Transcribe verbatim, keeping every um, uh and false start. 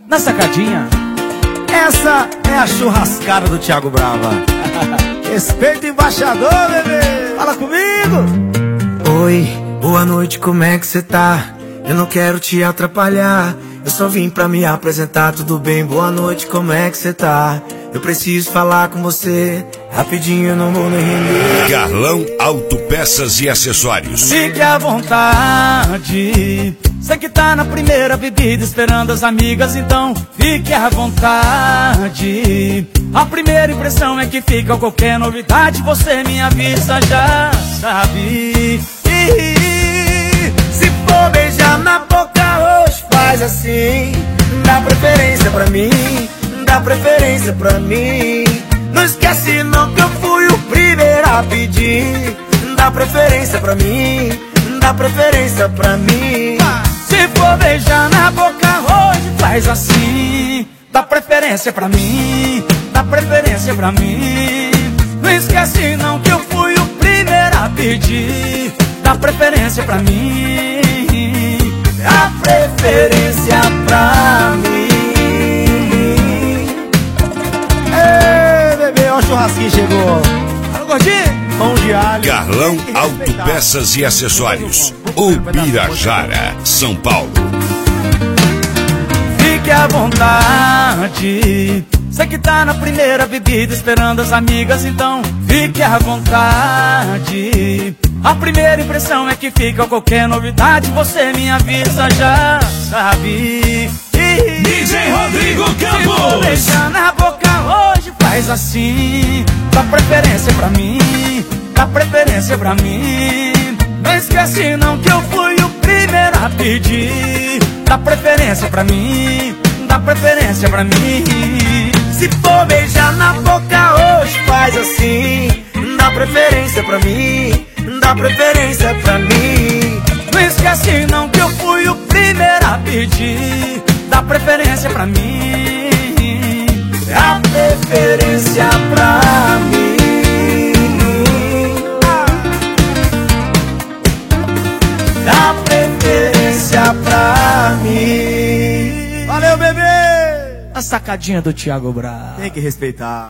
na sacadinha. Essa é a churrascada do Thiago Brava. Respeita o embaixador, bebê. Fala comigo. Oi, boa noite, como é que cê tá? Eu não quero te atrapalhar, eu só vim pra me apresentar, tudo bem? Boa noite, como é que cê tá? Eu preciso falar com você, rapidinho, eu não vou me render. Carlão Autopeças e Acessórios. Fique à vontade, sei que tá na primeira bebida esperando as amigas, então fique à vontade. A primeira impressão é que fica qualquer novidade, você me avisa, já sabe. Se for beijar na boca hoje, faz assim, dá preferência pra mim, dá preferência pra mim. Não esquece não que eu fui o primeiro a pedir. Dá preferência pra mim, dá preferência pra mim. Se for beijar na boca hoje, faz assim, dá preferência pra mim, dá preferência pra mim. Não esquece não que eu fui o primeiro a pedir. Dá preferência pra mim, dá preferência pra mim. Ei, bebê, ó, o churrasquinho chegou. Alô, gordinho? Mão de alho. Carlão Autopeças e Acessórios, Ubirajara, São Paulo. Fique à vontade, sei que tá na primeira bebida esperando as amigas, então fique à vontade. A primeira impressão é que fica qualquer novidade, você me avisa, já sabe. D J Rodrigo Campos. Se for beijar na boca hoje, faz assim, dá preferência pra mim, dá preferência pra mim. Não esquece não que eu fui o primeiro a pedir. Dá preferência pra mim, dá preferência pra mim. Se for beijar na boca hoje, faz assim, dá preferência pra mim, dá preferência pra mim. Não esquece não que eu fui o primeiro a pedir. Dá preferência pra mim, dá preferência pra mim. Dá preferência pra mim. Valeu, bebê. a sacadinha do Thiago Brava. Tem que respeitar.